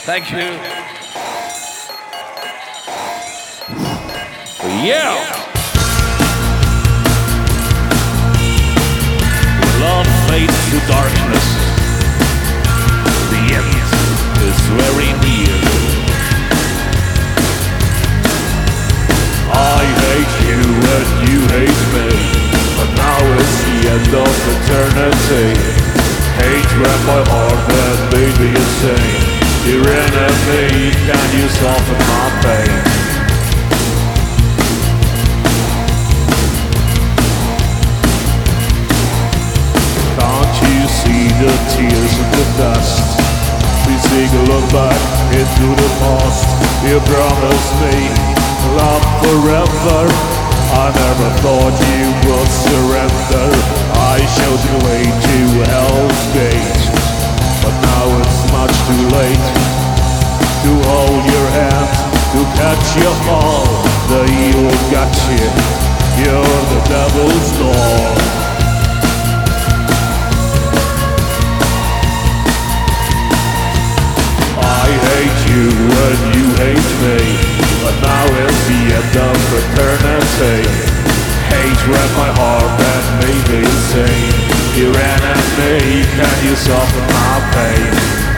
Thank you. Yeah. Love fades to darkness. The end is very near. I hate you and you hate me, but now it's the end of eternity. Hate ran my heart and made me insane. Dear enemy, can you soften my pain? Can't you see the tears in the dust? Please take a look back into the past. You promised me love forever. I never thought you would surrender. I showed the way to Hell's Gate, but now it's much too late to hold your hand, to catch your fall. The evil got you, you're the devil's dog. I hate you and you hate me, but now it's the end of eternity. Hate ran my heart and made me insane. You ran at me, can you soften my pain?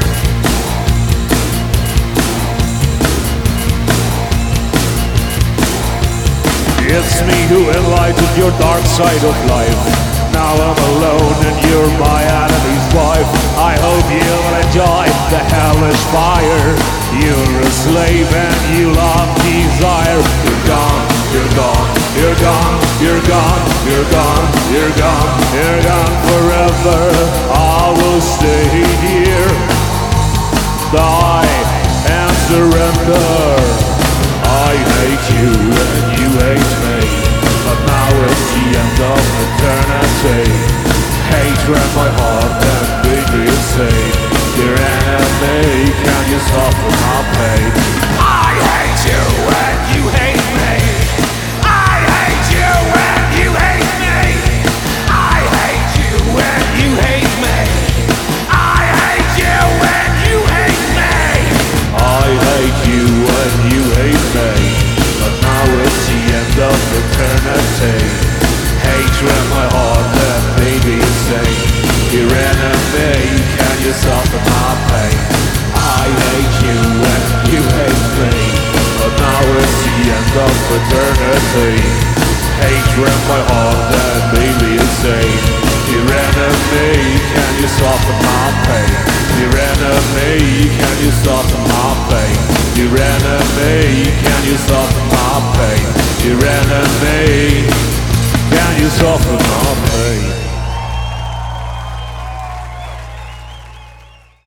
It's me who enlightened your dark side of life. Now I'm alone and you're my enemy's wife. I hope you'll enjoy the hellish fire. You're a slave and you love desire. You're gone, you're gone, you're gone, you're gone, you're gone, you're gone, you're gone forever. I will stay here, die and surrender. I hate you and you hate me, but now it's the end of eternity. Hate ran my heart and made me insane. Dear enemy, can you soften my pain? I hate you and you hate me. I hate you and you hate me. I hate you and you hate me. I hate you and you hate me. I hate you and you hate me, but now it's the end of eternity. Hate ran my heart and made me insane. Dear enemy, can you soften my pain? I hate you and you hate me, but now it's the end of eternity. Hate ran my heart and made me insane. Dear enemy, can you soften my pain? Dear enemy, can you soften my pain? Dear enemy, can you soften my pain? Dear enemy, can you soften my pain?